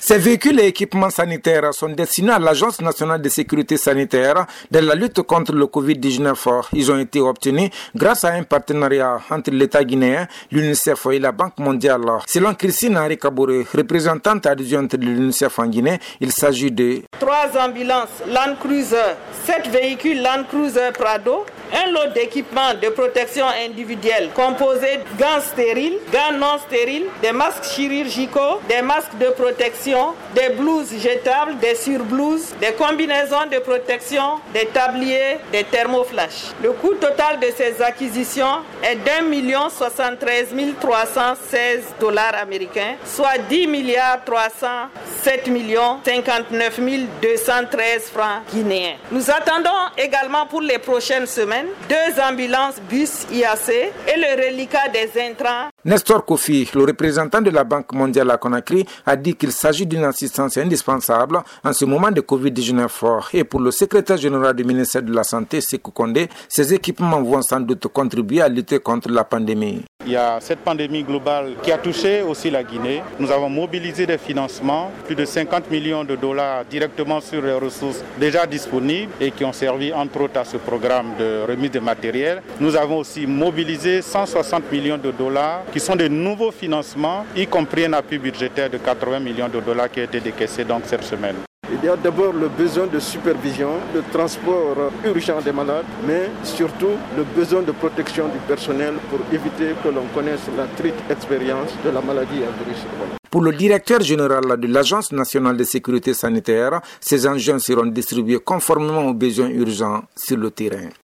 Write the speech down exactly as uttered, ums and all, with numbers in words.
Ces véhicules et équipements sanitaires sont destinés à l'Agence nationale de sécurité sanitaire de la lutte contre le covid dix-neuf. Ils ont été obtenus grâce à un partenariat entre l'État guinéen, l'UNICEF et la Banque mondiale. Selon Christine Henri Kabouré, représentante adjointe de l'UNICEF en Guinée, il s'agit de trois ambulances Land Cruiser, sept véhicules Land Cruiser Prado, un lot d'équipements de protection individuelle composé de gants stériles, gants non stériles, des masques chirurgicaux, des masques de protection, des blouses jetables, des surblouses, des combinaisons de protection, des tabliers, des thermoflash. Le coût total de ces acquisitions est d'un million soixante-treize mille trois cent seize dollars américains, soit dix milliards trois cent sept millions cinquante-neuf mille deux cent treize francs guinéens. Nous attendons également pour les prochaines semaines deux ambulances bus I A C et le reliquat des intrants. Nestor Kofi, le représentant de la Banque mondiale à Conakry, a dit qu'il s'agit d'une assistance indispensable en ce moment de covid dix-neuf. Et pour le secrétaire général du ministère de la Santé, Sékou Kondé, ces équipements vont sans doute contribuer à lutter contre la pandémie. Il y a cette pandémie globale qui a touché aussi la Guinée. Nous avons mobilisé des financements, plus de cinquante millions de dollars directement sur les ressources déjà disponibles et qui ont servi entre autres à ce programme de remise de matériel. Nous avons aussi mobilisé cent soixante millions de dollars qui sont de nouveaux financements, y compris un appui budgétaire de quatre-vingts millions de dollars qui a été décaissé donc cette semaine. Il y a d'abord le besoin de supervision, de transport urgent des malades, mais surtout le besoin de protection du personnel pour éviter que l'on connaisse la triste expérience de la maladie à virus. Pour le directeur général de l'Agence nationale de sécurité sanitaire, ces engins seront distribués conformément aux besoins urgents sur le terrain.